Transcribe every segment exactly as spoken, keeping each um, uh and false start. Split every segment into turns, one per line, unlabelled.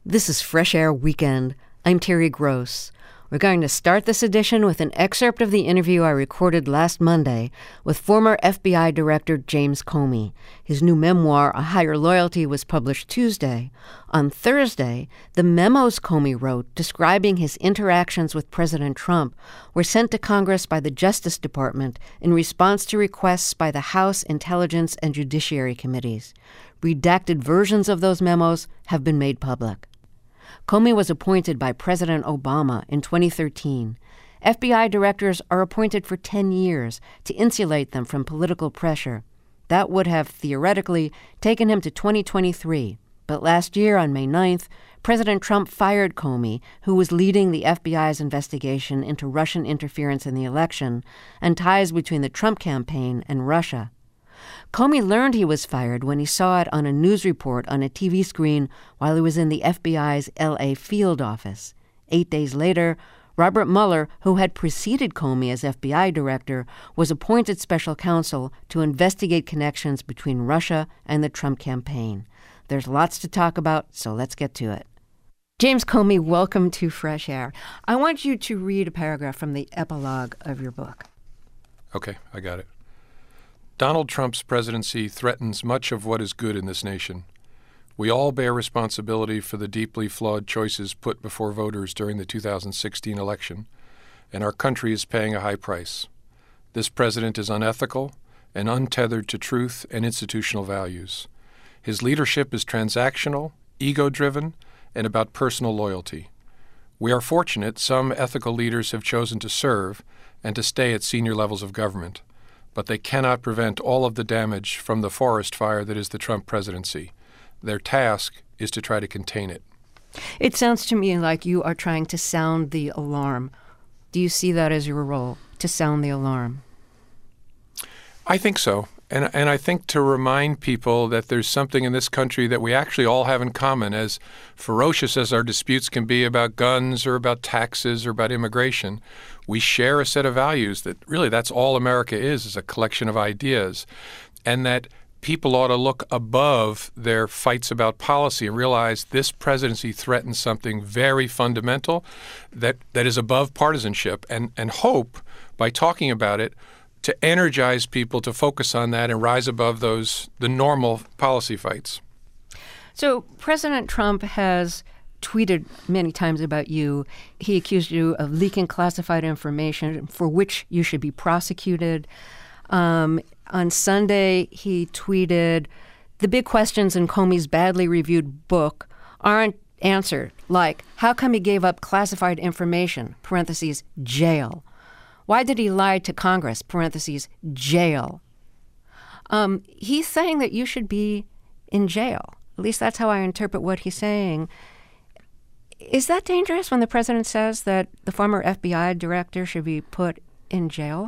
This is Fresh Air Weekend. I'm Terry Gross. We're going to start this edition with an excerpt of the interview I recorded last Monday with former F B I Director James Comey. His new memoir, A Higher Loyalty, was published Tuesday. On Thursday, the memos Comey wrote describing his interactions with President Trump were sent to Congress by the Justice Department in response to requests by the House Intelligence and Judiciary Committees. Redacted versions of those memos have been made public. Comey was appointed by President Obama in twenty thirteen. F B I directors are appointed for ten years to insulate them from political pressure. That would have, theoretically, taken him to twenty twenty-three. But last year, on May ninth, President Trump fired Comey, who was leading the F B I's investigation into Russian interference in the election and ties between the Trump campaign and Russia. Comey learned he was fired when he saw it on a news report on a T V screen while he was in the F B I's L A field office. Eight days later, Robert Mueller, who had preceded Comey as F B I director, was appointed special counsel to investigate connections between Russia and the Trump campaign. There's lots to talk about, so let's get to it. James Comey, welcome to Fresh Air. I want you to read a paragraph from the epilogue of your book.
Okay, I got it. Donald Trump's presidency threatens much of what is good in this nation. We all bear responsibility for the deeply flawed choices put before voters during the two thousand sixteen election, and our country is paying a high price. This president is unethical and untethered to truth and institutional values. His leadership is transactional, ego-driven, and about personal loyalty. We are fortunate some ethical leaders have chosen to serve and to stay at senior levels of government, but they cannot prevent all of the damage from the forest fire that is the Trump presidency. Their task is to try to contain it.
It sounds to me like you are trying to sound the alarm. Do you see that as your role, to sound the alarm?
I think so. And, and I think to remind people that there's something in this country that we actually all have in common. As ferocious as our disputes can be about guns or about taxes or about immigration, we share a set of values that really that's all America is, is a collection of ideas. And that people ought to look above their fights about policy and realize this presidency threatens something very fundamental that, that is above partisanship, and, and hope, by talking about it, to energize people to focus on that and rise above those the normal policy fights.
So President Trump has tweeted many times about you. He accused you of leaking classified information for which you should be prosecuted. Um, on Sunday, he tweeted, "The big questions in Comey's badly reviewed book aren't answered, like how come he gave up classified information, parentheses, jail? Why did he lie to Congress, parentheses, jail?" Um, he's saying that you should be in jail. At least that's how I interpret what he's saying. Is that dangerous when the president says that the former F B I director should be put in jail?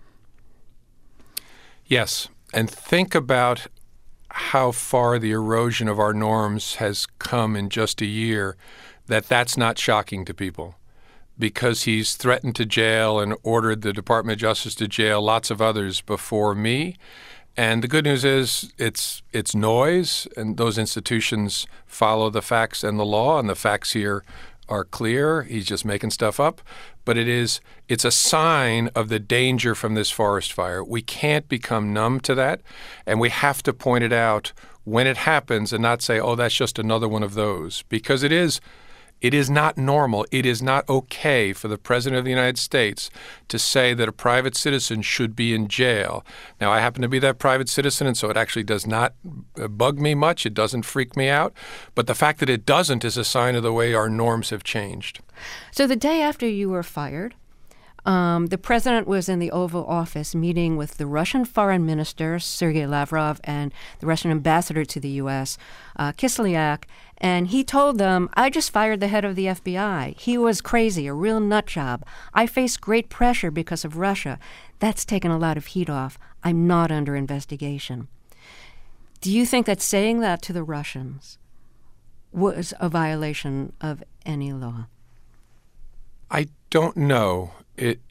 Yes. And think about how far the erosion of our norms has come in just a year, that that's not shocking to people. Because he's threatened to jail and ordered the Department of Justice to jail lots of others before me. And the good news is it's it's noise, and those institutions follow the facts and the law, and the facts here are clear. He's just making stuff up. But it is it's a sign of the danger from this forest fire. We can't become numb to that, and we have to point it out when it happens and not say, oh, that's just another one of those, because it is It is not normal. It is not okay for the President of the United States to say that a private citizen should be in jail. Now, I happen to be that private citizen, and so it actually does not bug me much. It doesn't freak me out. But the fact that it doesn't is a sign of the way our norms have changed.
So the day after you were fired, um, the president was in the Oval Office meeting with the Russian foreign minister, Sergei Lavrov, and the Russian ambassador to the U S, uh, Kislyak. And he told them, I just fired the head of the F B I. He was crazy, a real nut job. I face great pressure because of Russia. That's taken a lot of heat off. I'm not under investigation. Do you think that saying that to the Russians was a violation of any law?
I don't know. It, it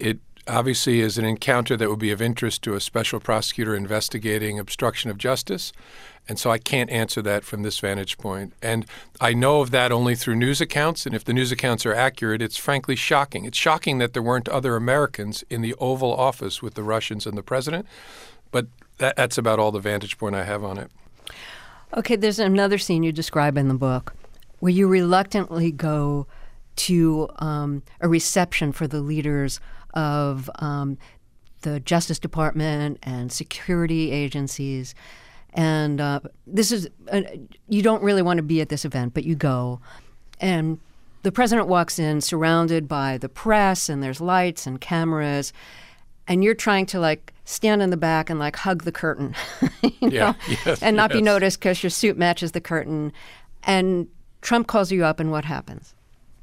obviously is an encounter that would be of interest to a special prosecutor investigating obstruction of justice. And so I can't answer that from this vantage point. And I know of that only through news accounts. And if the news accounts are accurate, it's frankly shocking. It's shocking that there weren't other Americans in the Oval Office with the Russians and the president. But that, that's about all the vantage point I have on it.
Okay, there's another scene you describe in the book where you reluctantly go to um, a reception for the leaders of um, the Justice Department and security agencies. And uh, this is, uh, you don't really want to be at this event, but you go. And the president walks in surrounded by the press, and there's lights and cameras. And you're trying to, like, stand in the back and, like, hug the curtain, you know,
yeah, yes,
and not
yes.
be noticed because your suit matches the curtain. And Trump calls you up, and what happens?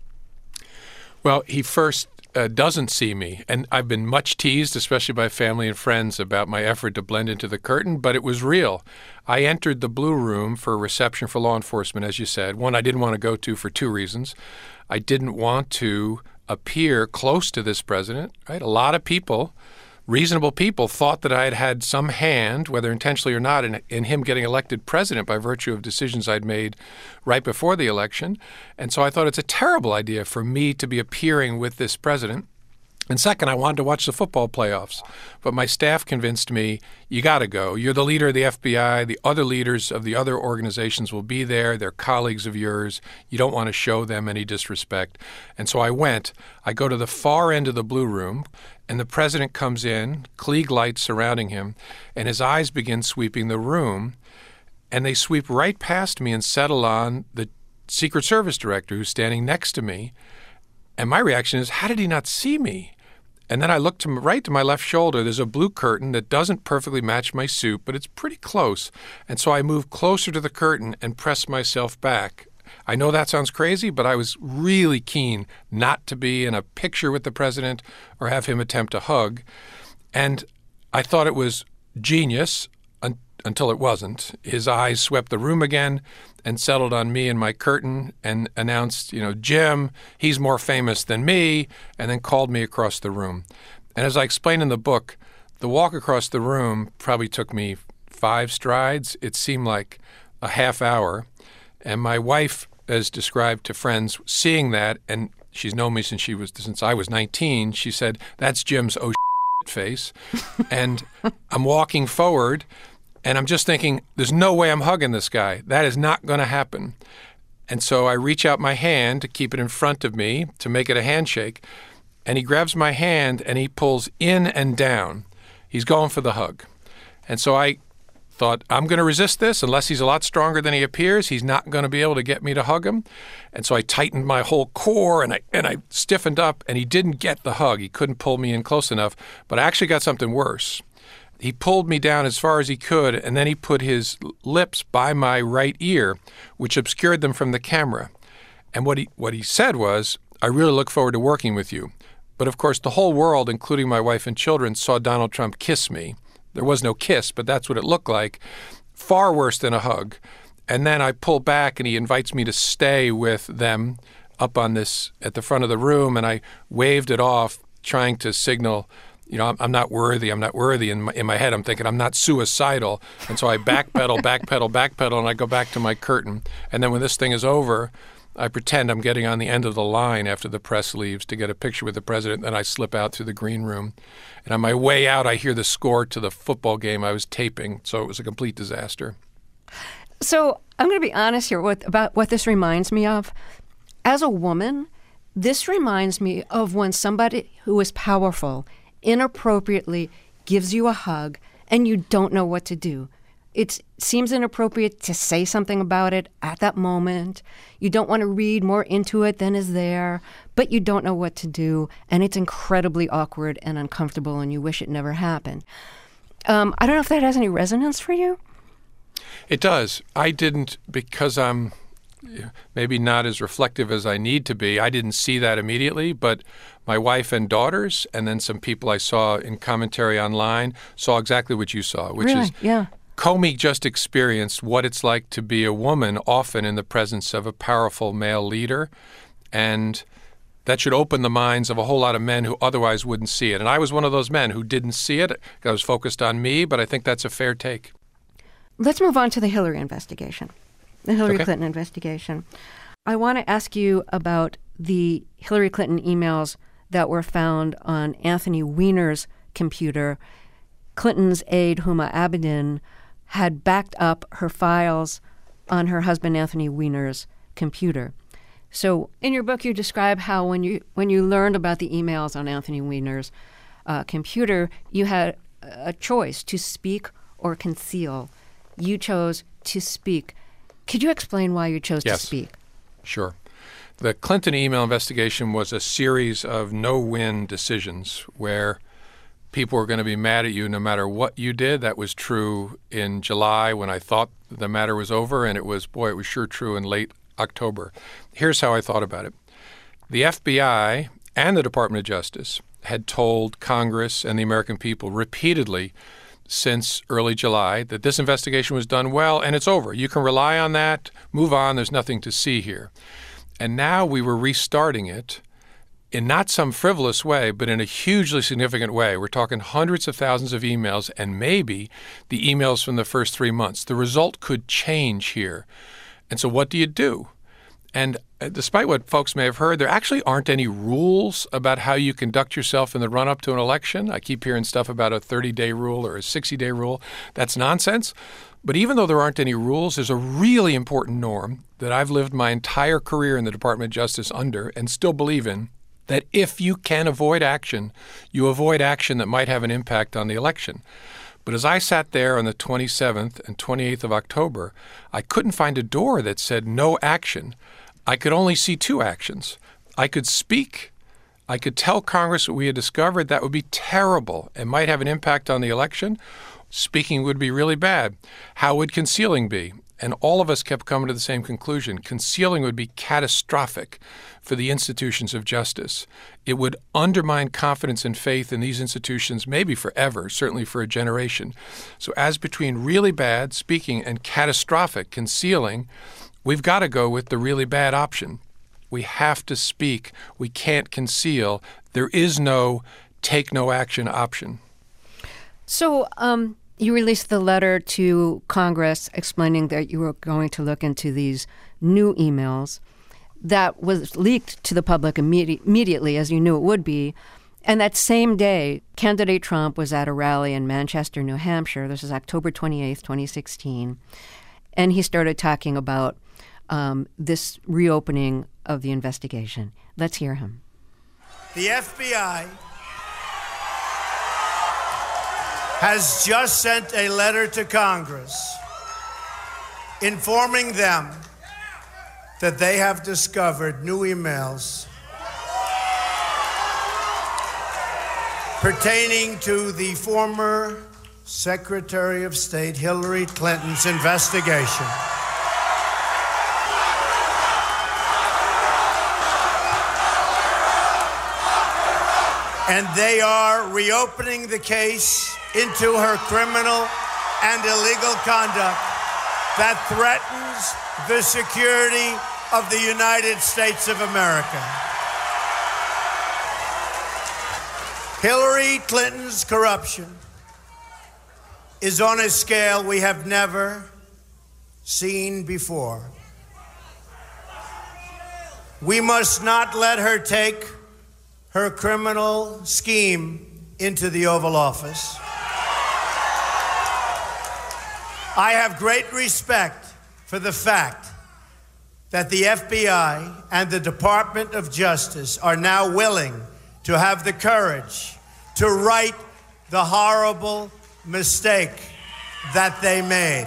Well, he first uh, doesn't see me. And I've been much teased, especially by family and friends, about my effort to blend into the curtain, but it was real. I entered the Blue Room for a reception for law enforcement, as you said. One I didn't want to go to for two reasons. I didn't want to appear close to this president, right? A lot of people, reasonable people, thought that I had had some hand, whether intentionally or not, in, in him getting elected president by virtue of decisions I'd made right before the election. And so I thought it's a terrible idea for me to be appearing with this president. And second, I wanted to watch the football playoffs. But my staff convinced me, you got to go. You're the leader of the F B I. The other leaders of the other organizations will be there. They're colleagues of yours. You don't want to show them any disrespect. And so I went. I go to the far end of the Blue Room, and the president comes in, Klieg lights surrounding him, and his eyes begin sweeping the room. And they sweep right past me and settle on the Secret Service director who's standing next to me. And my reaction is, how did he not see me? And then I look to my, right to my left shoulder. There's a blue curtain that doesn't perfectly match my suit, but it's pretty close. And so I move closer to the curtain and press myself back. I know that sounds crazy, but I was really keen not to be in a picture with the president or have him attempt a hug. And I thought it was genius un- until it wasn't. His eyes swept the room again and settled on me and my curtain and announced, you know, Jim, he's more famous than me, and then called me across the room. And as I explain in the book, the walk across the room probably took me five strides. It seemed like a half hour. And my wife, as described to friends, seeing that, and she's known me since she was since I was nineteen, she said, that's Jim's oh shit face. And I'm walking forward, and I'm just thinking, there's no way I'm hugging this guy. That is not going to happen. And so I reach out my hand to keep it in front of me to make it a handshake. And he grabs my hand and he pulls in and down. He's going for the hug. And so I thought, I'm going to resist this. Unless he's a lot stronger than he appears, he's not going to be able to get me to hug him. And so I tightened my whole core and I and I stiffened up, and he didn't get the hug. He couldn't pull me in close enough. But I actually got something worse. He pulled me down as far as he could, and then he put his lips by my right ear, which obscured them from the camera. And what he what he said was, I really look forward to working with you. But of course, the whole world, including my wife and children, saw Donald Trump kiss me. There was no kiss, but that's what it looked like. Far worse than a hug. And then I pull back, and he invites me to stay with them up on this, at the front of the room, and I waved it off, trying to signal, you know, I'm, I'm not worthy, I'm not worthy. In my, in my head, I'm thinking I'm not suicidal. And so I backpedal, backpedal, backpedal, and I go back to my curtain. And then when this thing is over, I pretend I'm getting on the end of the line after the press leaves to get a picture with the president. Then I slip out through the green room. And on my way out, I hear the score to the football game I was taping. So it was a complete disaster.
So I'm going to be honest here with, about what this reminds me of. As a woman, this reminds me of when somebody who is powerful inappropriately gives you a hug and you don't know what to do. It seems inappropriate to say something about it at that moment. You don't want to read more into it than is there, but you don't know what to do, and it's incredibly awkward and uncomfortable, and you wish it never happened. Um, I don't know if that has any resonance for you.
It does. I didn't, because I'm maybe not as reflective as I need to be. I didn't see that immediately, but my wife and daughters, and then some people I saw in commentary online, saw exactly what you saw, which
really?
is
yeah.
Comey just experienced what it's like to be a woman, often in the presence of a powerful male leader. And That should open the minds of a whole lot of men who otherwise wouldn't see it. And I was one of those men who didn't see it. I was focused on me, but I think that's a fair take.
Let's move on to the Hillary investigation, the Hillary
Okay.
Clinton investigation. I want to ask you about the Hillary Clinton emails that were found on Anthony Weiner's computer. Clinton's aide, Huma Abedin, had backed up her files on her husband Anthony Weiner's computer. So in your book, you describe how when you when you learned about the emails on Anthony Weiner's uh, computer, you had a choice to speak or conceal. You chose to speak. Could you explain why you chose
Yes.
to speak?
Sure. The Clinton email investigation was a series of no-win decisions where people were going to be mad at you no matter what you did. That was true in July when I thought the matter was over, and it was, boy, it was sure true in late October. Here's how I thought about it. The F B I and the Department of Justice had told Congress and the American people repeatedly since early July that this investigation was done well and it's over. You can rely on that, move on, there's nothing to see here. And now we were restarting it in not some frivolous way, but in a hugely significant way. We're talking hundreds of thousands of emails and maybe the emails from the first three months. The result could change here. And so what do you do? And despite what folks may have heard, there actually aren't any rules about how you conduct yourself in the run-up to an election. I keep hearing stuff about a thirty-day rule or a sixty-day rule. That's nonsense. But even though there aren't any rules, there's a really important norm that I've lived my entire career in the Department of Justice under and still believe in, that if you can avoid action, you avoid action that might have an impact on the election. But as I sat there on the twenty-seventh and twenty-eighth of October, I couldn't find a door that said no action. I could only see two actions. I could speak. I could tell Congress what we had discovered. That would be terrible and might have an impact on the election. Speaking would be really bad. How would concealing be? And all of us kept coming to the same conclusion. Concealing would be catastrophic for the institutions of justice. It would undermine confidence and faith in these institutions, maybe forever, certainly for a generation. So as between really bad, speaking, and catastrophic, concealing, we've got to go with the really bad option. We have to speak. We can't conceal. There is no take no action option.
So um, you released the letter to Congress explaining that you were going to look into these new emails. That was leaked to the public immedi- immediately, as you knew it would be. And that same day, candidate Trump was at a rally in Manchester, New Hampshire. This is October twenty-eighth, twenty sixteen. And he started talking about um, this reopening of the investigation. Let's hear him.
The F B I has just sent a letter to Congress informing them that they have discovered new emails pertaining to the former Secretary of State Hillary Clinton's investigation. And they are reopening the case into her criminal and illegal conduct that threatens the security of the United States of America. Hillary Clinton's corruption is on a scale we have never seen before. We must not let her take her criminal scheme into the Oval Office. I have great respect for the fact that the F B I and the Department of Justice are now willing to have the courage to right the horrible mistake that they made.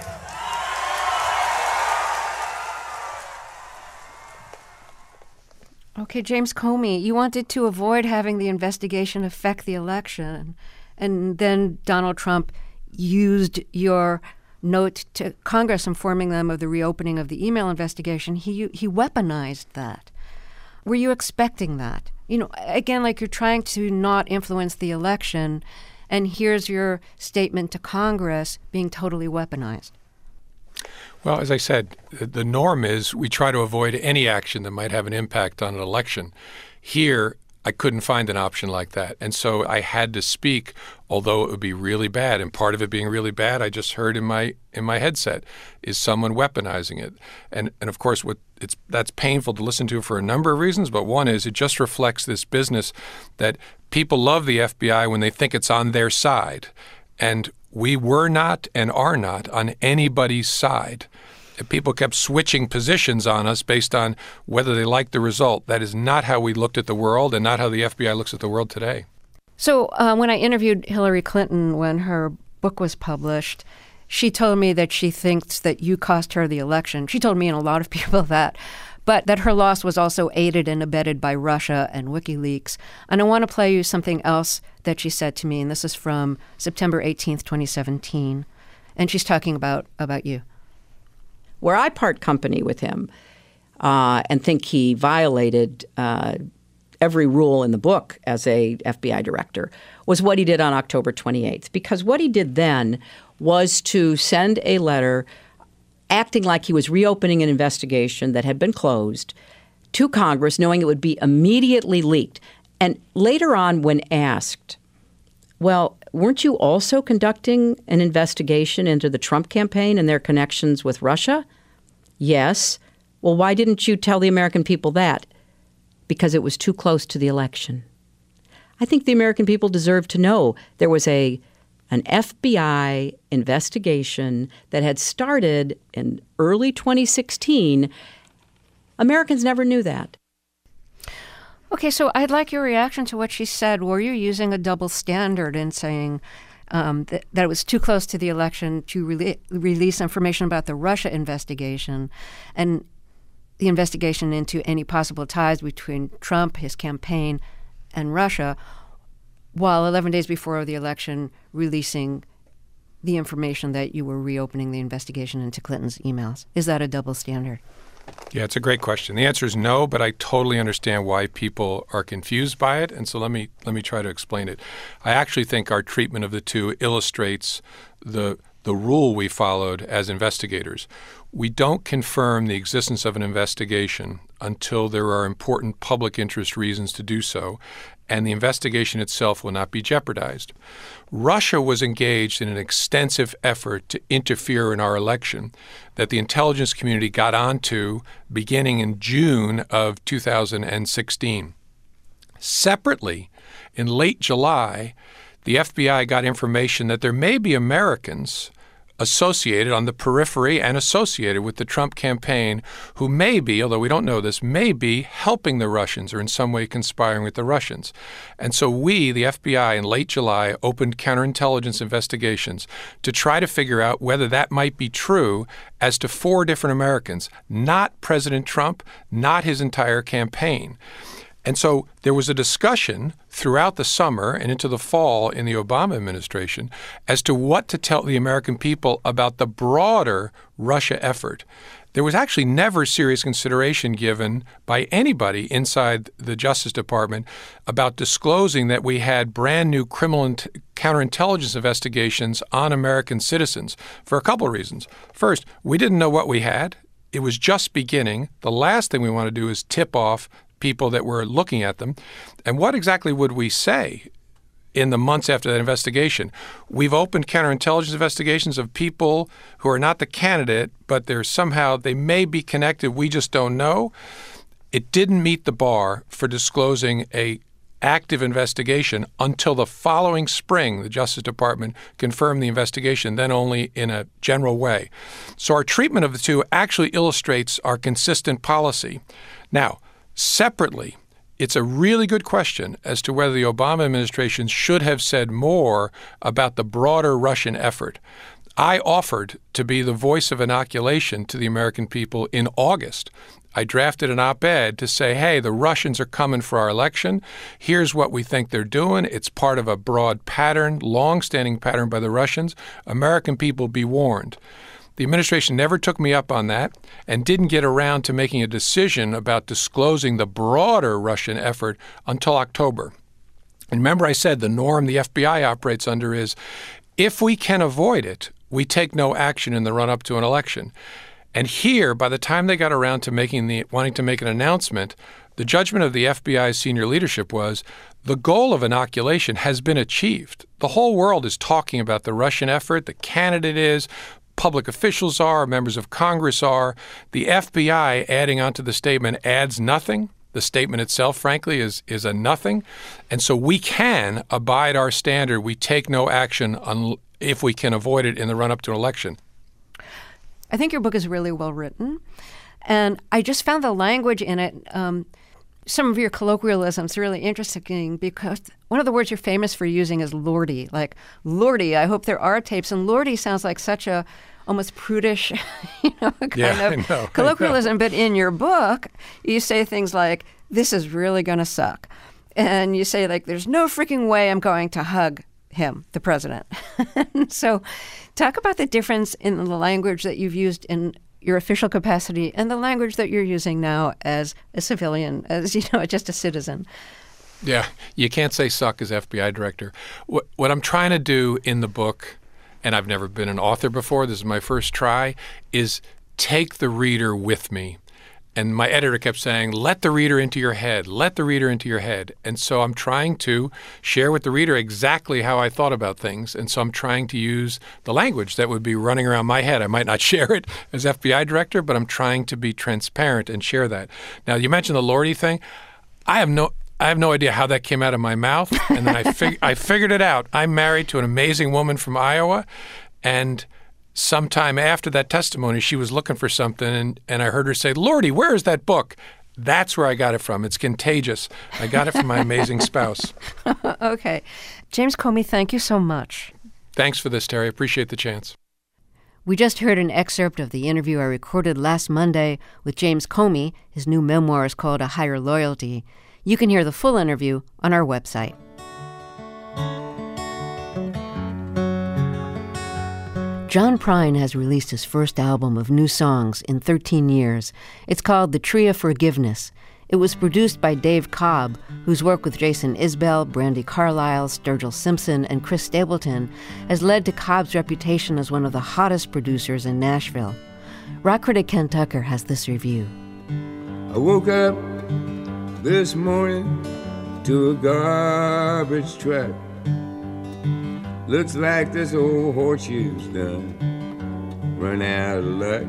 Okay, James Comey, you wanted to avoid having the investigation affect the election, and then Donald Trump used your note to Congress informing them of the reopening of the email investigation. He he weaponized that. Were you expecting that? You know, again, like you're trying to not influence the election, and here's your statement to Congress being totally weaponized.
Well, as I said, the norm is we try to avoid any action that might have an impact on an election. Here, I couldn't find an option like that. And so I had to speak, although it would be really bad. And part of it being really bad, I just heard in my in my headset, is someone weaponizing it. And and of course, what it's that's painful to listen to for a number of reasons. But one is it just reflects this business that people love the F B I when they think it's on their side. And we were not and are not on anybody's side. People kept switching positions on us based on whether they liked the result. That is not how we looked at the world and not how the F B I looks at the world today.
So uh, when I interviewed Hillary Clinton when her book was published, she told me that she thinks that you cost her the election. She told me and a lot of people that, but that her loss was also aided and abetted by Russia and WikiLeaks. And I want to play you something else that she said to me, and this is from September eighteenth, twenty seventeen. And she's talking about, about you.
Where I part company with him uh, and think he violated uh, every rule in the book as a F B I director was what he did on October twenty-eighth. Because what he did then was to send a letter acting like he was reopening an investigation that had been closed to Congress, knowing it would be immediately leaked. And later on, when asked, well, weren't you also conducting an investigation into the Trump campaign and their connections with Russia? Yes. Well, why didn't you tell the American people that? Because it was too close to the election. I think the American people deserve to know there was a an F B I investigation that had started in early twenty sixteen. Americans never knew that.
Okay, so I'd like your reaction to what she said. Were you using a double standard in saying um, that, that it was too close to the election to re- release information about the Russia investigation and the investigation into any possible ties between Trump, his campaign, and Russia, while eleven days before the election releasing the information that you were reopening the investigation into Clinton's emails? Is that a double standard?
Yeah, it's a great question. The answer is no, but I totally understand why people are confused by it, and so let me let me try to explain it. I actually think our treatment of the two illustrates the the rule we followed as investigators. We don't confirm the existence of an investigation until there are important public interest reasons to do so, and the investigation itself will not be jeopardized. Russia was engaged in an extensive effort to interfere in our election that the intelligence community got onto beginning in June of two thousand sixteen. Separately, in late July, the F B I got information that there may be Americans associated on the periphery and associated with the Trump campaign who may be, although we don't know this, may be helping the Russians or in some way conspiring with the Russians. And so we, the F B I, in late July, opened counterintelligence investigations to try to figure out whether that might be true as to four different Americans, not President Trump, not his entire campaign. And so there was a discussion throughout the summer and into the fall in the Obama administration as to what to tell the American people about the broader Russia effort. There was actually never serious consideration given by anybody inside the Justice Department about disclosing that we had brand new criminal int- counterintelligence investigations on American citizens for a couple of reasons. First, we didn't know what we had. It was just beginning. The last thing we want to do is tip off people that were looking at them. And what exactly would we say in the months after that investigation? We've opened counterintelligence investigations of people who are not the candidate, but they're somehow, they may be connected, we just don't know. It didn't meet the bar for disclosing a active investigation until the following spring. The Justice Department confirmed the investigation, then only in a general way. So our treatment of the two actually illustrates our consistent policy. Now, separately, it's a really good question as to whether the Obama administration should have said more about the broader Russian effort. I offered to be the voice of inoculation to the American people in August. I drafted an op-ed to say, hey, the Russians are coming for our election. Here's what we think they're doing. It's part of a broad pattern, long-standing pattern by the Russians. American people, be warned. The administration never took me up on that and didn't get around to making a decision about disclosing the broader Russian effort until October. And remember I said the norm the F B I operates under is if we can avoid it, we take no action in the run-up to an election. And here, by the time they got around to making the wanting to make an announcement, The judgment of the F B I's senior leadership was the goal of inoculation has been achieved. The whole world is talking about the Russian effort. The candidate is, public officials are, members of Congress are. The F B I adding onto the statement adds nothing. The statement itself, frankly, is, is a nothing. And so we can abide our standard. We take no action un- if we can avoid it in the run-up to an election.
I think your book is really well written. And I just found the language in it, um, some of your colloquialisms really interesting, because one of the words you're famous for using is lordy. Like, lordy, I hope there are tapes. And lordy sounds like such a almost prudish, you know, kind
yeah,
of
I know,
colloquialism.
I know.
But in your book, you say things like, this is really going to suck. And you say, like, there's no freaking way I'm going to hug him, the president. So talk about the difference in the language that you've used in your official capacity and the language that you're using now as a civilian, as, you know, just a citizen.
Yeah, you can't say suck as F B I director. What, what I'm trying to do in the book, and I've never been an author before, this is my first try, is take the reader with me. And my editor kept saying, let the reader into your head, let the reader into your head. And so I'm trying to share with the reader exactly how I thought about things. And so I'm trying to use the language that would be running around my head. I might not share it as F B I director, but I'm trying to be transparent and share that. Now, you mentioned the lordy thing. I have no... I have no idea how that came out of my mouth, and then I, fig- I figured it out. I'm married to an amazing woman from Iowa, and sometime after that testimony, she was looking for something, and, and I heard her say, Lordy, where is that book? That's where I got it from. It's contagious. I got it from my amazing spouse.
Okay. James Comey, thank you so much.
Thanks for this, Terry. I appreciate the chance.
We just heard an excerpt of the interview I recorded last Monday with James Comey. His new memoir is called A Higher Loyalty. You can hear the full interview on our website. John Prine has released his first album of new songs in thirteen years. It's called The Tree of Forgiveness. It was produced by Dave Cobb, whose work with Jason Isbell, Brandi Carlile, Sturgill Simpson, and Chris Stapleton has led to Cobb's reputation as one of the hottest producers in Nashville. Rock critic Ken Tucker has this review.
I woke up this morning to a garbage truck. Looks like this old horseshoe's done run out of luck.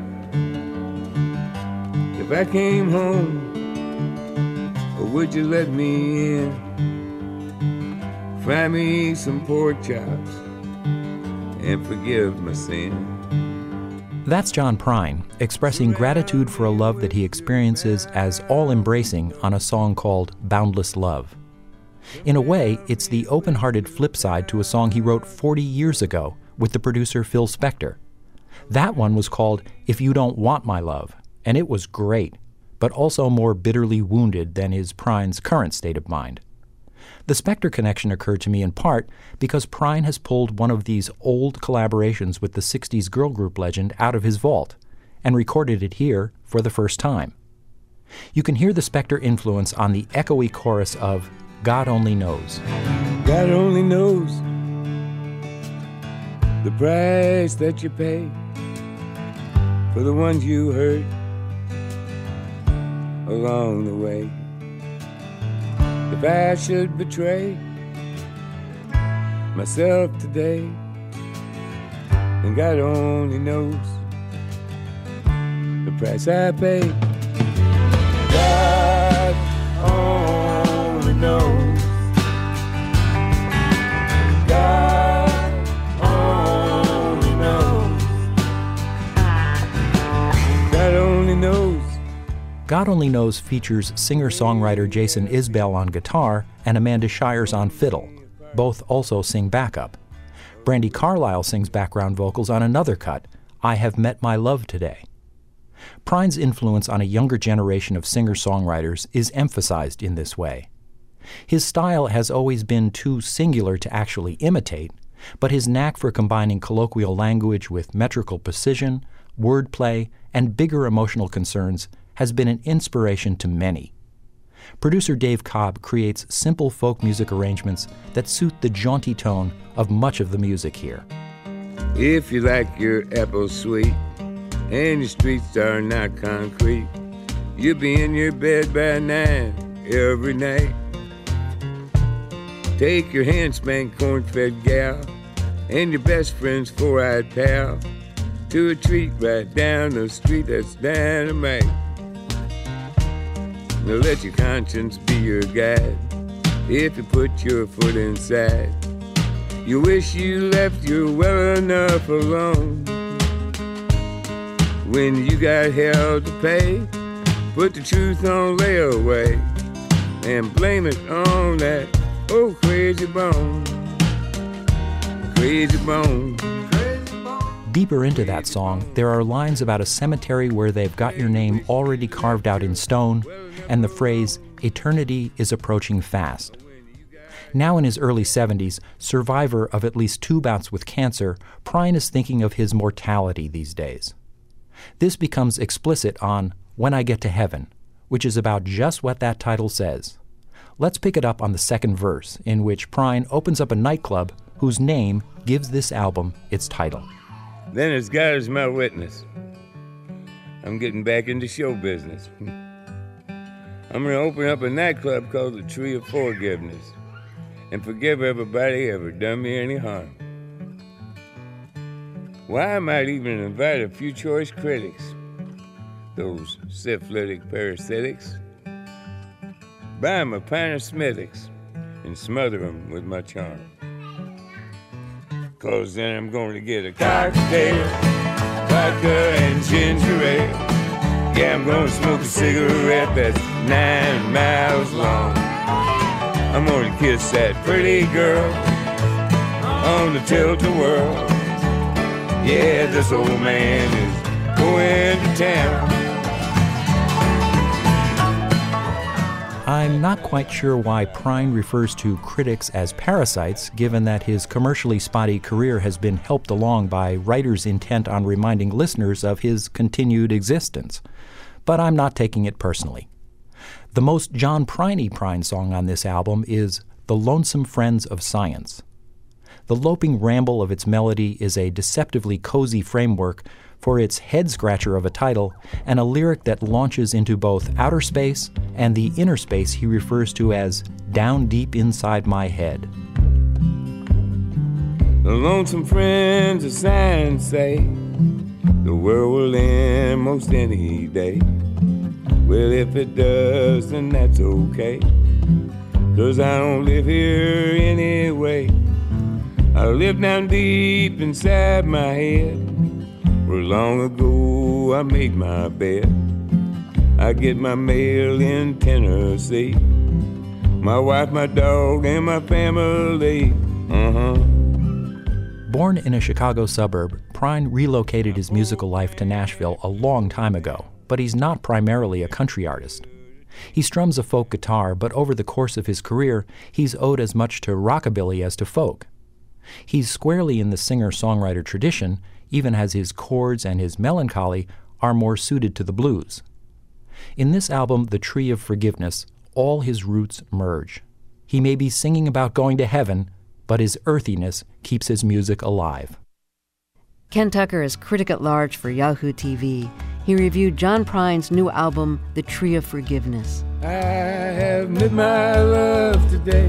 If I came home, would you let me in? Fry me some pork chops and forgive my sin.
That's John Prine, expressing gratitude for a love that he experiences as all-embracing on a song called Boundless Love. In a way, it's the open-hearted flip side to a song he wrote forty years ago with the producer Phil Spector. That one was called If You Don't Want My Love, and it was great, but also more bitterly wounded than is Prine's current state of mind. The Spector connection occurred to me in part because Prine has pulled one of these old collaborations with the sixties girl group legend out of his vault and recorded it here for the first time. You can hear the Spector influence on the echoey chorus of God Only Knows.
God only knows the price that you pay for the ones you hurt along the way. If I should betray myself today, then God only knows the price I pay. God only knows. God only knows. God only knows.
God Only Knows features singer-songwriter Jason Isbell on guitar and Amanda Shires on fiddle. Both also sing backup. Brandi Carlile sings background vocals on another cut, I Have Met My Love Today. Prine's influence on a younger generation of singer-songwriters is emphasized in this way. His style has always been too singular to actually imitate, but his knack for combining colloquial language with metrical precision, wordplay, and bigger emotional concerns has been an inspiration to many. Producer Dave Cobb creates simple folk music arrangements that suit the jaunty tone of much of the music here.
If you like your apples sweet and your streets are not concrete, You'll be in your bed by nine every night. Take your hand-spanked corn-fed gal and your best friend's four-eyed pal to a treat right down the street that's dynamite. Now let your conscience be your guide if you put your foot inside. You wish you left you well enough alone. When you got hell to pay, put the truth on layaway and blame it on that old crazy bone. Crazy bone.
Deeper into that song, there are lines about a cemetery where they've got your name already carved out in stone, and the phrase, eternity is approaching fast. Now in his early seventies, survivor of at least two bouts with cancer, Prine is thinking of his mortality these days. This becomes explicit on When I Get to Heaven, which is about just what that title says. Let's pick it up on the second verse, in which Prine opens up a nightclub whose name gives this album its title.
Then as God is my witness, I'm getting back into show business. I'm going to open up a nightclub called the Tree of Forgiveness and forgive everybody ever done me any harm. Why, I might even invite a few choice critics, those syphilitic parasitics, buy 'em a pint of Smithwick's and smother 'em with my charm. 'Cause then I'm going to get a cocktail, vodka and ginger ale. Yeah, I'm going to smoke a cigarette that's nine miles long. I'm going to kiss that pretty girl on the tilt-a-whirl. Yeah, this old man is going to town.
I'm not quite sure why Prine refers to critics as parasites, given that his commercially spotty career has been helped along by writers intent on reminding listeners of his continued existence. But I'm not taking it personally. The most John Prine-y Prine song on this album is The Lonesome Friends of Science. The loping ramble of its melody is a deceptively cozy framework for its head-scratcher of a title and a lyric that launches into both outer space and the inner space he refers to as down deep inside my head.
The lonesome friends of science say the world will end most any day. Well, if it does, then that's okay, 'cause I don't live here anyway. I live down deep inside my head, where long ago I made my bed. I get my mail in Tennessee, my wife, my dog, and my family. Uh-huh.
Born in a Chicago suburb, Prine relocated his musical life to Nashville a long time ago, but he's not primarily a country artist. He strums a folk guitar, but over the course of his career, he's owed as much to rockabilly as to folk. He's squarely in the singer-songwriter tradition, even as his chords and his melancholy are more suited to the blues. In this album, The Tree of Forgiveness, all his roots merge. He may be singing about going to heaven, but his earthiness keeps his music alive.
Ken Tucker is critic at large for Yahoo T V. He reviewed John Prine's new album, The Tree of Forgiveness.
I have met my love today.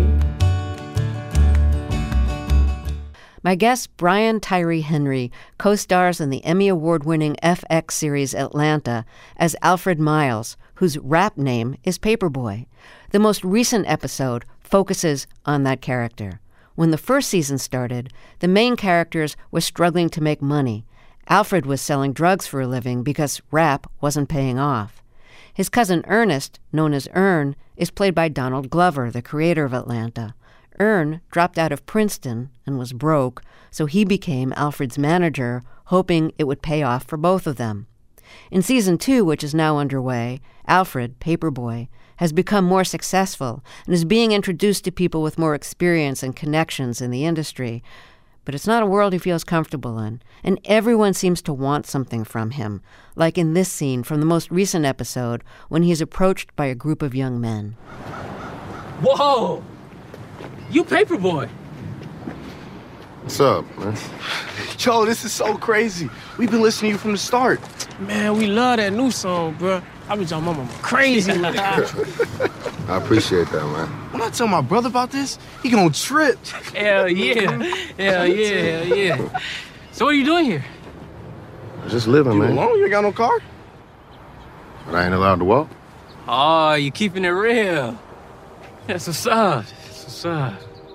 My guest, Brian Tyree Henry, co-stars in the Emmy Award-winning F X series Atlanta as Alfred Miles, whose rap name is Paperboy. The most recent episode focuses on that character. When the first season started, the main characters were struggling to make money. Alfred was selling drugs for a living because rap wasn't paying off. His cousin Ernest, known as Ern, is played by Donald Glover, the creator of Atlanta. Ern dropped out of Princeton and was broke, so he became Alfred's manager, hoping it would pay off for both of them. In season two, which is now underway, Alfred, Paperboy, has become more successful and is being introduced to people with more experience and connections in the industry. But it's not a world he feels comfortable in, and everyone seems to want something from him, like in this scene from the most recent episode when he's approached by a group of young men.
Whoa! You Paperboy.
What's up, man?
Joe, this is so crazy. We've been listening to you from the start.
Man, we love that new song, bro. I be talking my mama crazy with it.
I appreciate that, man.
When I tell my brother about this, he gonna trip.
Hell yeah. Hell yeah, hell yeah. So what are you doing here?
Just living,
You
man.
alone? You ain't got no car?
But I ain't allowed to walk.
Oh, you keeping it real. That's what's up. That's what's up.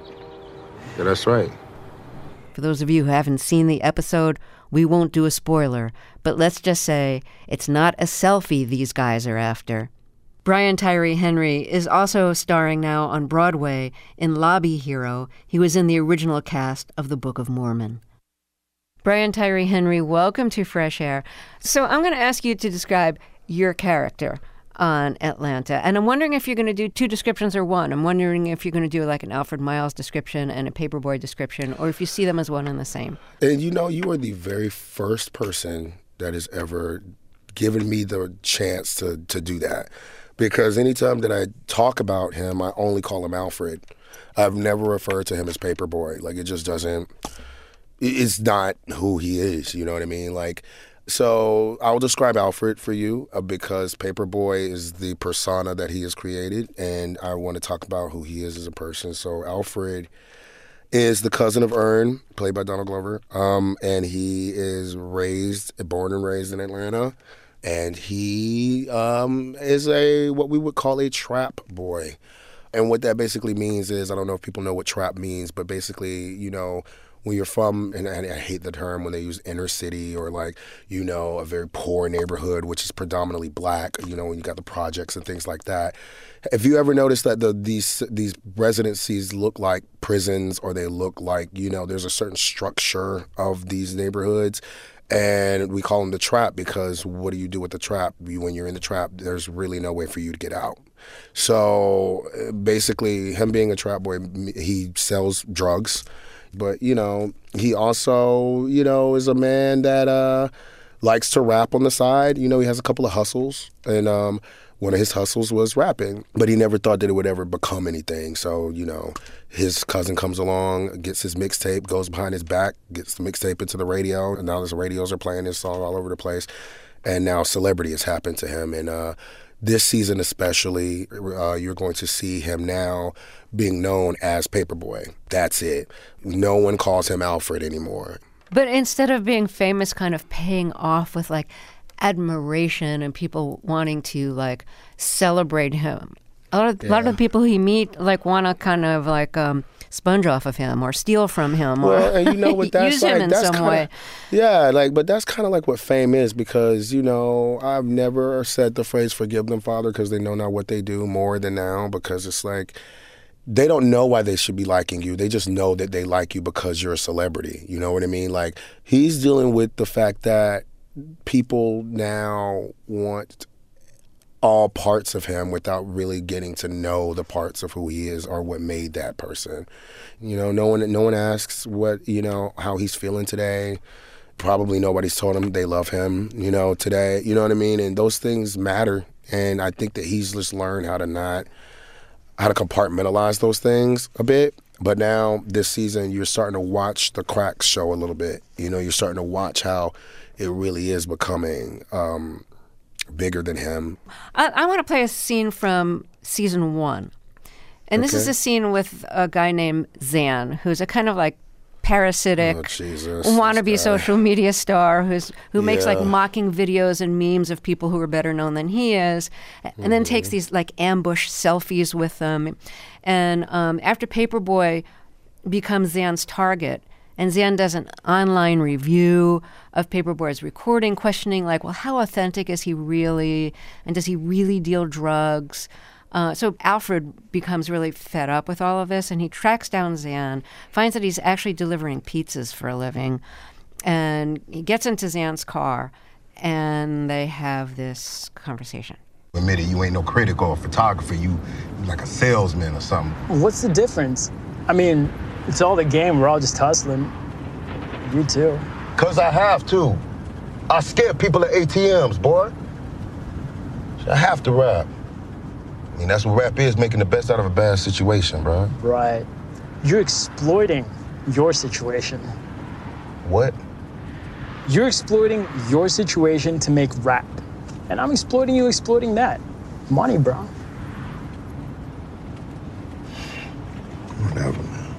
Yeah, that's right.
For those of you who haven't seen the episode, we won't do a spoiler, but let's just say it's not a selfie these guys are after. Brian Tyree Henry is also starring now on Broadway in Lobby Hero. He was in the original cast of The Book of Mormon. Brian Tyree Henry, welcome to Fresh Air. So I'm going to ask you to describe your character on Atlanta. And I'm wondering if you're going to do two descriptions or one. I'm wondering if you're going to do like an Alfred Miles description and a Paperboy description, or if you see them as one and the same.
And you know, you are the very first person that has ever given me the chance to, to do that. Because anytime that I talk about him, I only call him Alfred. I've never referred to him as Paperboy. Like, it just doesn't, it's not who he is, you know what I mean? Like, so I'll describe Alfred for you uh, because Paperboy is the persona that he has created, and I want to talk about who he is as a person. So Alfred is the cousin of Earn, played by Donald Glover, um, and he is raised, born and raised in Atlanta, and he um, is a what we would call a trap boy. And what that basically means is, I don't know if people know what trap means, but basically, you know, when you're from, and I hate the term when they use inner city or like, you know, a very poor neighborhood, which is predominantly black, you know, when you got the projects and things like that. If you ever noticed that the these these residencies look like prisons, or they look like, you know, there's a certain structure of these neighborhoods, and we call them the trap because what do you do with the trap? When you're in the trap, there's really no way for you to get out. So basically, him being a trap boy, he sells drugs. But, you know, he also, you know, is a man that uh, likes to rap on the side. You know, he has a couple of hustles, and um, one of his hustles was rapping. But he never thought that it would ever become anything. So, you know, his cousin comes along, gets his mixtape, goes behind his back, gets the mixtape into the radio, and now the radios are playing this song all over the place. And now celebrity has happened to him. And uh, this season especially, uh, you're going to see him now being known as Paperboy. That's it. No one calls him Alfred anymore.
But instead of being famous, kind of paying off with like admiration and people wanting to like celebrate him. A lot of, yeah. a lot of the people he meet like want to kind of like um, sponge off of him or steal from him
well,
or
and you know what that's
use
like,
him in
that's
some
kinda,
way.
Yeah, like, but that's kind of like what fame is, because, you know, I've never said the phrase "forgive them, Father," because they know not what they do, more than now, because it's like, they don't know why they should be liking you. They just know that they like you because you're a celebrity. You know what I mean? Like, he's dealing with the fact that people now want all parts of him without really getting to know the parts of who he is or what made that person. You know, no one no one asks what, you know, how he's feeling today. Probably nobody's told him they love him, you know, today. You know what I mean? And those things matter. And I think that he's just learned how to not, how to compartmentalize those things a bit. But now this season, you're starting to watch the cracks show a little bit. You know, you're starting to watch how it really is becoming um, bigger than him.
I, I want to play a scene from season one. And this
Okay.
is a scene with a guy named Zan, who's a kind of like parasitic,
Oh, Jesus,
wannabe
this guy.
social media star who's who makes like
Yeah.
mocking videos and memes of people who are better known than he is, and then takes these like ambush selfies with them. And um, after Paperboy becomes Zan's target, and Zan does an online review of Paperboy's recording, questioning like, well, how authentic is he really, and does he really deal drugs? Uh, so Alfred becomes really fed up with all of this, and he tracks down Zan, finds that he's actually delivering pizzas for a living, and he gets into Zan's car, and they have this conversation.
Admit it, you ain't no critic or a photographer. You like a salesman or something.
What's the difference? I mean, it's all the game. We're all just hustling. You too.
Cause I have to. I scare people at A T Ms, boy. I have to rap. I mean, that's what rap is, making the best out of a bad situation, bro.
Right. You're exploiting your situation.
What?
You're exploiting your situation to make rap. And I'm exploiting you, exploiting that. Money, bro.
Whatever, man.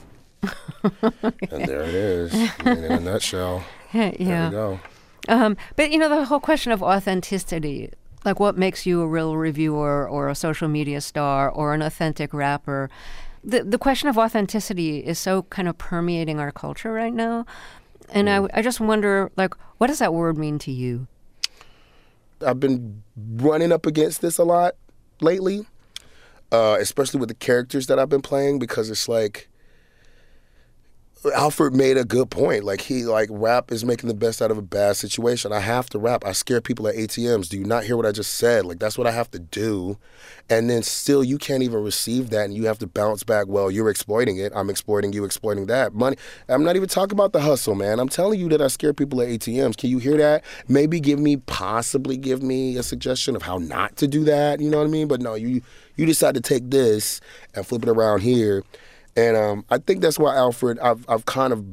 And there it is, in a nutshell.
Yeah.
There we go.
Um, but, you know, the whole question of authenticity, like what makes you a real reviewer or a social media star or an authentic rapper, the, the question of authenticity is so kind of permeating our culture right now. And mm. I, I just wonder, like, what does that word mean to you?
I've been running up against this a lot lately, uh, especially with the characters that I've been playing, because it's like, Alfred made a good point. Like, he, like, rap is making the best out of a bad situation. I have to rap. I scare people at A T Ms. Do you not hear what I just said? Like, that's what I have to do. And then still, you can't even receive that, and you have to bounce back. Well, you're exploiting it. I'm exploiting you, exploiting that. Money. I'm not even talking about the hustle, man. I'm telling you that I scare people at A T Ms. Can you hear that? Maybe give me, possibly give me a suggestion of how not to do that. You know what I mean? But no, you you decide to take this and flip it around here. And um, I think that's why Alfred, I've I've kind of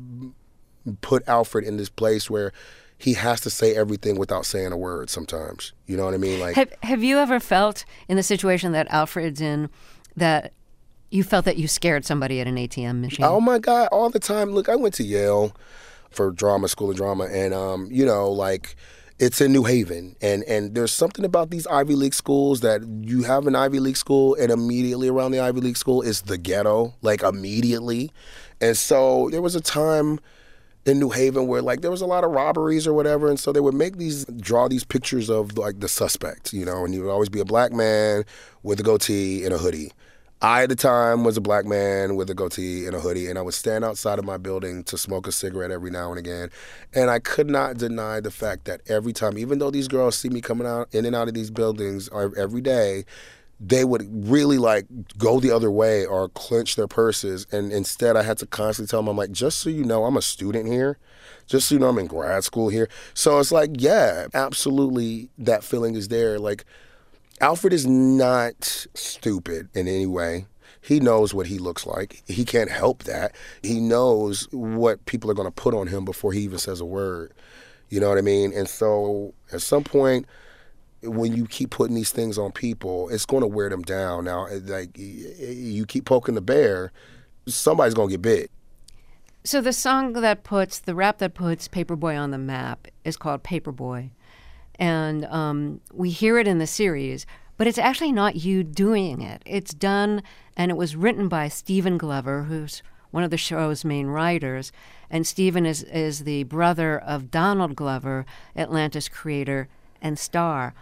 put Alfred in this place where he has to say everything without saying a word sometimes. You know what I mean? Like,
have, have you ever felt in the situation that Alfred's in that you felt that you scared somebody at an A T M machine?
Oh, my God, all the time. Look, I went to Yale for drama, School of Drama, and, um, you know, like, it's in New Haven, and, and there's something about these Ivy League schools that you have an Ivy League school, and immediately around the Ivy League school is the ghetto, like immediately. And so there was a time in New Haven where, like, there was a lot of robberies or whatever, and so they would make these, draw these pictures of, like, the suspect, you know, and he would always be a black man with a goatee and a hoodie. I, at the time, was a black man with a goatee and a hoodie, and I would stand outside of my building to smoke a cigarette every now and again. And I could not deny the fact that every time, even though these girls see me coming out in and out of these buildings every day, they would really, like, go the other way or clench their purses. And instead, I had to constantly tell them, I'm like, just so you know, I'm a student here. Just so you know, I'm in grad school here. So it's like, yeah, absolutely, that feeling is there. Like, Alfred is not stupid in any way. He knows what he looks like. He can't help that. He knows what people are going to put on him before he even says a word. You know what I mean? And so at some point, when you keep putting these things on people, it's going to wear them down. Now, like, you keep poking the bear, somebody's going to get bit.
So the song that puts, the rap that puts Paperboy on the map is called Paperboy. And um, we hear it in the series, but it's actually not you doing it. It's done, and it was written by Stephen Glover, who's one of the show's main writers. And Stephen is, is the brother of Donald Glover, Atlantis creator and star.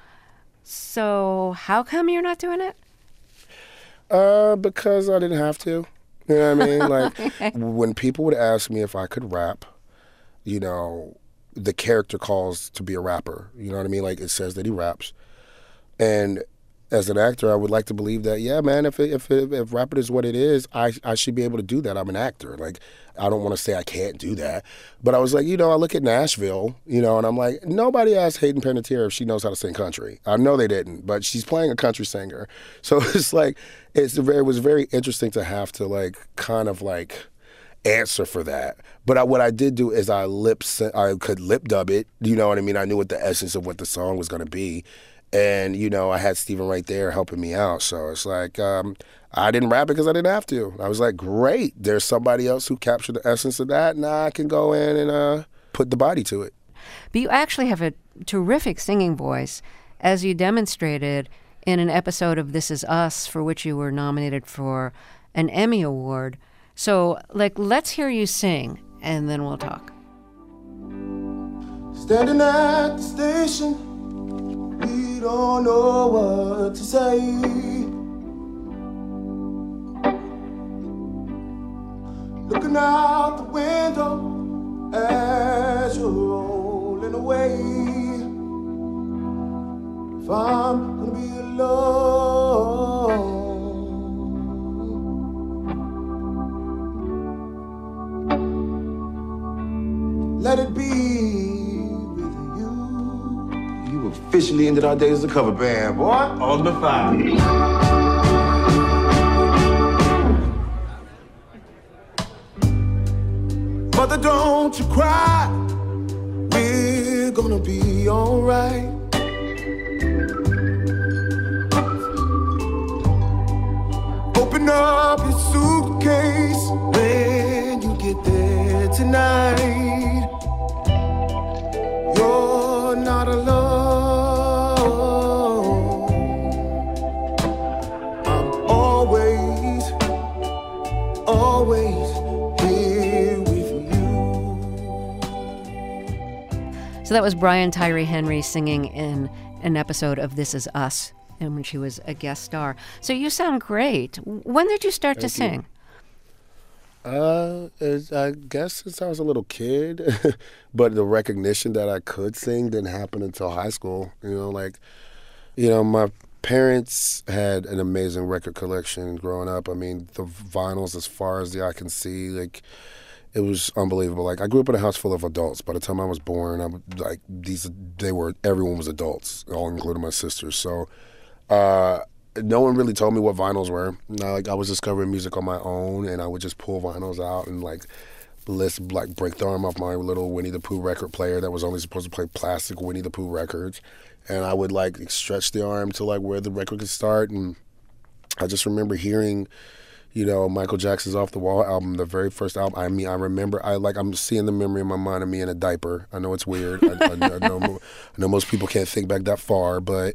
So how come you're not doing it?
Uh, because I didn't have to. You know what I mean? Like, when people would ask me if I could rap, you know, the character calls to be a rapper. You know what I mean? Like, it says that he raps. And as an actor, I would like to believe that, yeah, man, if it, if it, if rap is what it is, I I should be able to do that. I'm an actor. Like, I don't want to say I can't do that. But I was like, you know, I look at Nashville, you know, and I'm like, nobody asked Hayden Panettiere if she knows how to sing country. I know they didn't, but she's playing a country singer. So it's like, it's it was very interesting to have to, like, kind of, like, answer for that. But I, what I did do is I lip I could lip dub it. You know what I mean? I knew what the essence of what the song was going to be. And, you know, I had Stephen right there helping me out. So it's like, um, I didn't rap it because I didn't have to. I was like, great, there's somebody else who captured the essence of that. Now I can go in and uh, put the body to it.
But you actually have a terrific singing voice, as you demonstrated in an episode of This Is Us, for which you were nominated for an Emmy Award. So, like, let's hear you sing, and then we'll talk.
Standing at the station, we don't know what to say. Looking out the window as you're rolling away. If I'm gonna be alone, let it be with you. You officially ended our days as a cover band, boy. On the fire. Mother, don't you cry. We're gonna be alright. tonight. You're not alone. I'm always, always here with you.
So that was Brian Tyree Henry singing in an episode of This Is Us, and when she was a guest star. So you sound great. When did you start
Thank
to
you.
sing?
Uh, it's, I guess since I was a little kid, but the recognition that I could sing didn't happen until high school. You know, like, you know, my parents had an amazing record collection growing up. I mean, the vinyls as far as the eye can see, like, it was unbelievable. Like, I grew up in a house full of adults. By the time I was born, I was like, these, they were, everyone was adults, all including my sisters. So, uh, no one really told me what vinyls were. Now, like, I was discovering music on my own, and I would just pull vinyls out and like list like break the arm off my little Winnie the Pooh record player that was only supposed to play plastic Winnie the Pooh records, and I would like stretch the arm to like where the record could start. And I just remember hearing, you know, Michael Jackson's Off the Wall album, the very first album. I mean, I remember, I like, I'm seeing the memory in my mind of me in a diaper. I know it's weird. I, I, I, know, I know most people can't think back that far, but.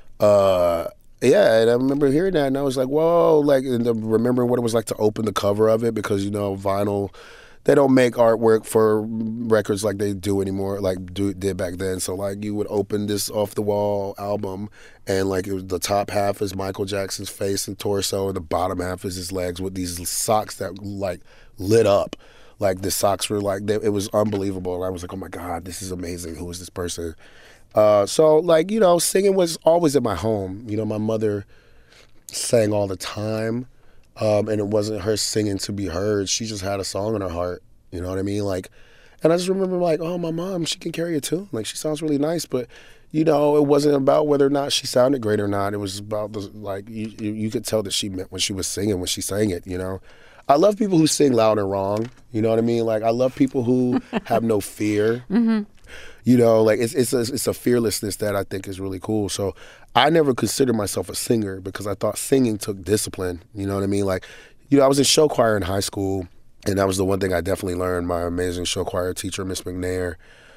Uh, Yeah, and I remember hearing that, and I was like, whoa, like, and the, remembering what it was like to open the cover of it, because, you know, vinyl, they don't make artwork for records like they do anymore, like do, did back then. So, like, you would open this off-the-wall album, and, like, it was, the top half is Michael Jackson's face and torso, and the bottom half is his legs with these socks that, like, lit up. Like, the socks were, like, they, it was unbelievable. And I was like, oh, my God, this is amazing. Who is this person? Uh, so, like, you know, singing was always in my home. You know, my mother sang all the time, um, and it wasn't her singing to be heard. She just had a song in her heart, you know what I mean? Like, and I just remember, like, oh, my mom, she can carry a tune. Like, she sounds really nice, but, you know, it wasn't about whether or not she sounded great or not. It was about, the like, you, you, you could tell that she meant what she was singing when she sang it, you know? I love people who sing loud and wrong, you know what I mean? Like, I love people who have no fear.
Mm-hmm.
You know, like, it's it's a, it's a fearlessness that I think is really cool. So I never considered myself a singer because I thought singing took discipline. You know what I mean? Like, you know, I was in show choir in high school, and that was the one thing I definitely learned. My amazing show choir teacher, Miss McNair,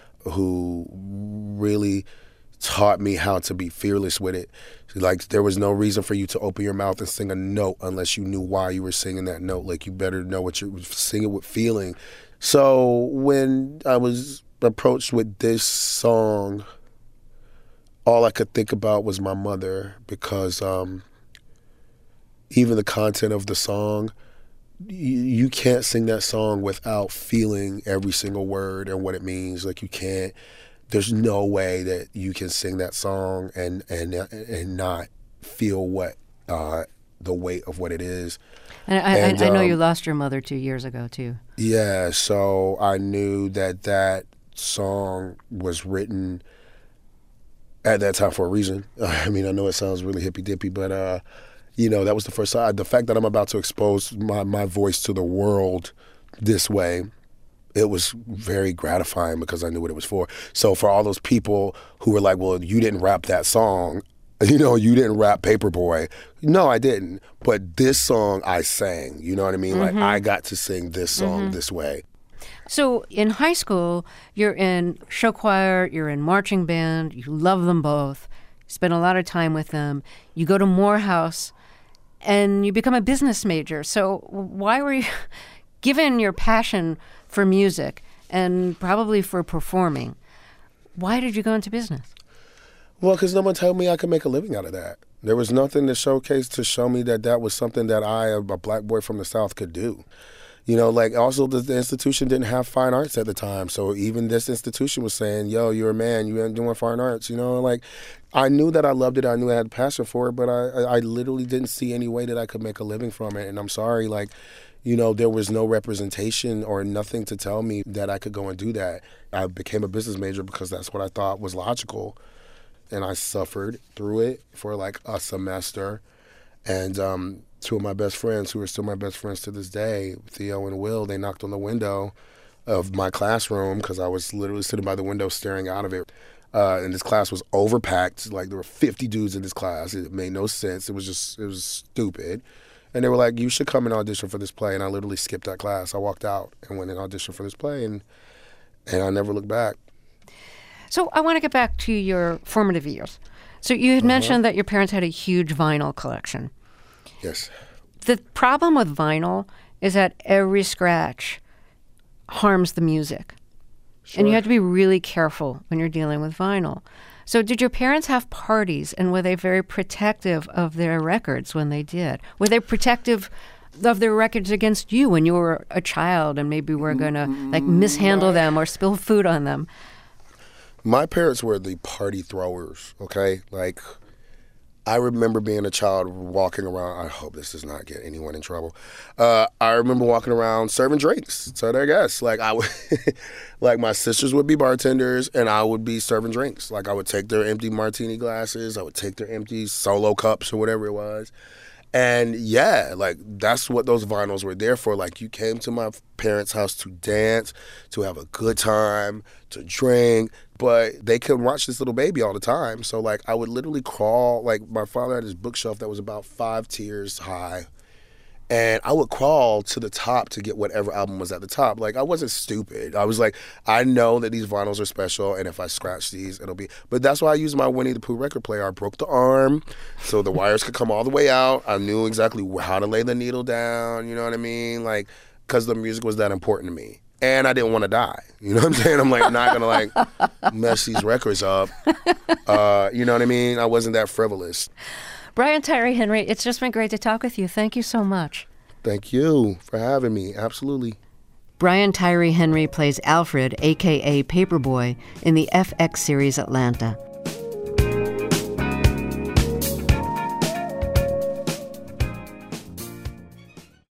who really taught me how to be fearless with it. Like, there was no reason for you to open your mouth and sing a note unless you knew why you were singing that note. Like, you better know what you're singing with feeling. So when I was approached with this song, all I could think about was my mother, because um, even the content of the song, you, you can't sing that song without feeling every single word and what it means. Like, you can't, there's no way that you can sing that song and and and not feel what uh, the weight of what it is.
And I,
and,
I, I know
um,
you lost your mother two years ago, too.
Yeah, so I knew that that song was written at that time for a reason. I mean, I know it sounds really hippy-dippy, but, uh, you know, that was the first time. The fact that I'm about to expose my, my voice to the world this way, it was very gratifying because I knew what it was for. So for all those people who were like, well, you didn't rap that song, you know, you didn't rap Paperboy. No, I didn't. But this song I sang, you know what I mean?
Mm-hmm.
Like, I got to sing this song
Mm-hmm.
this way.
So in high school, you're in show choir, you're in marching band, you love them both, you spend a lot of time with them, you go to Morehouse, and you become a business major. So why were you, given your passion for music and probably for performing, why did you go into business?
Well, because no one told me I could make a living out of that. There was nothing to showcase to show me that that was something that I, a black boy from the South, could do. You know, like, also the, the institution didn't have fine arts at the time. So even this institution was saying, yo, you're a man, you ain't doing fine arts. You know, like, I knew that I loved it. I knew I had passion for it, but I, I literally didn't see any way that I could make a living from it. And I'm sorry, like, you know, there was no representation or nothing to tell me that I could go and do that. I became a business major because that's what I thought was logical. And I suffered through it for like a semester. And um, two of my best friends, who are still my best friends to this day, Theo and Will, they knocked on the window of my classroom because I was literally sitting by the window staring out of it. Uh, and this class was overpacked. Like, there were fifty dudes in this class. It made no sense. It was just, it was stupid. And they were like, you should come and audition for this play. And I literally skipped that class. I walked out and went and auditioned for this play, and and I never looked back.
So I want to get back to your formative years. So you had uh-huh. mentioned that your parents had a huge vinyl collection.
Yes.
The problem with vinyl is that every scratch harms the music. Sure. And you have to be really careful when you're dealing with vinyl. So did your parents have parties, and were they very protective of their records when they did? Were they protective of their records against you when you were a child and maybe were going to like mishandle them or spill food on them?
My parents were the party throwers, okay? Like, I remember being a child walking around. I hope this does not get anyone in trouble. Uh, I remember walking around serving drinks to their guests. Like I would, like my sisters would be bartenders, and I would be serving drinks. Like I would take their empty martini glasses, I would take their empty Solo cups or whatever it was. And yeah, like that's what those vinyls were there for. Like you came to my parents' house to dance, to have a good time, to drink, but they couldn't watch this little baby all the time. So like I would literally crawl, like my father had his bookshelf that was about five tiers high. And I would crawl to the top to get whatever album was at the top. Like, I wasn't stupid. I was like, I know that these vinyls are special, and if I scratch these, it'll be... But that's why I used my Winnie the Pooh record player. I broke the arm so the wires could come all the way out. I knew exactly how to lay the needle down, you know what I mean? Like, because the music was that important to me. And I didn't want to die. You know what I'm saying? I'm like, not going to, like, mess these records up. Uh, you know what I mean? I wasn't that frivolous.
Brian Tyree Henry, it's just been great to talk with you. Thank you so much.
Thank you for having me. Absolutely.
Brian Tyree Henry plays Alfred, a k a. Paperboy, in the F X series Atlanta.